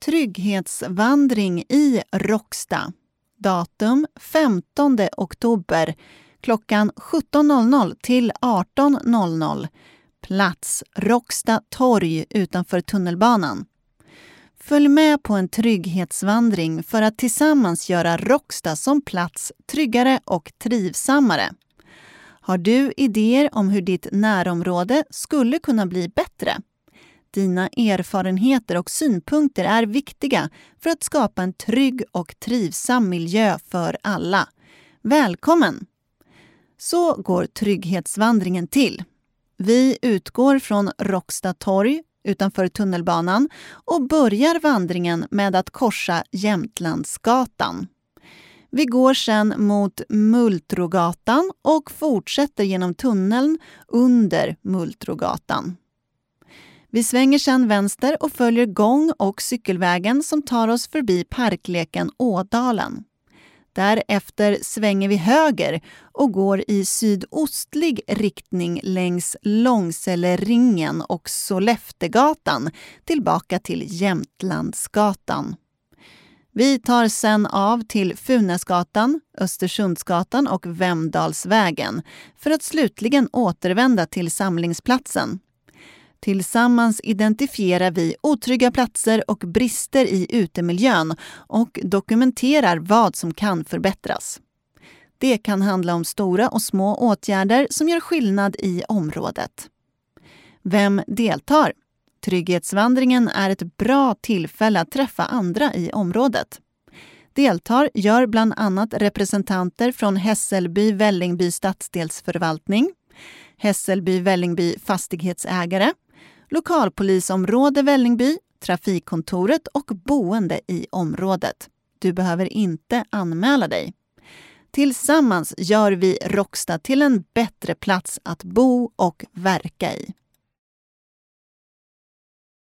trygghetsvandring i Råcksta. Datum 15 oktober klockan 17.00 till 18.00. Plats Råcksta torg utanför tunnelbanan. Följ med på en trygghetsvandring för att tillsammans göra Råcksta som plats tryggare och trivsammare. Har du idéer om hur ditt närområde skulle kunna bli bättre? Dina erfarenheter och synpunkter är viktiga för att skapa en trygg och trivsam miljö för alla. Välkommen! Så går trygghetsvandringen till. Vi utgår från Råcksta torg utanför tunnelbanan och börjar vandringen med att korsa Jämtlandsgatan. Vi går sedan mot Multrogatan och fortsätter genom tunneln under Multrogatan. Vi svänger sedan vänster och följer gång- och cykelvägen som tar oss förbi parkleken Ådalen. Därefter svänger vi höger och går i sydostlig riktning längs Långsälleringen och Solleftegatan tillbaka till Jämtlandsgatan. Vi tar sedan av till Funäsgatan, Östersundsgatan och Vemdalsvägen för att slutligen återvända till samlingsplatsen. Tillsammans identifierar vi otrygga platser och brister i utemiljön och dokumenterar vad som kan förbättras. Det kan handla om stora och små åtgärder som gör skillnad i området. Vem deltar? Trygghetsvandringen är ett bra tillfälle att träffa andra i området. Deltar gör bland annat representanter från Hässelby-Vällingby stadsdelsförvaltning, Hässelby-Vällingby fastighetsägare, lokalpolisområde Vällingby, trafikkontoret och boende i området. Du behöver inte anmäla dig. Tillsammans gör vi Råcksta till en bättre plats att bo och verka i.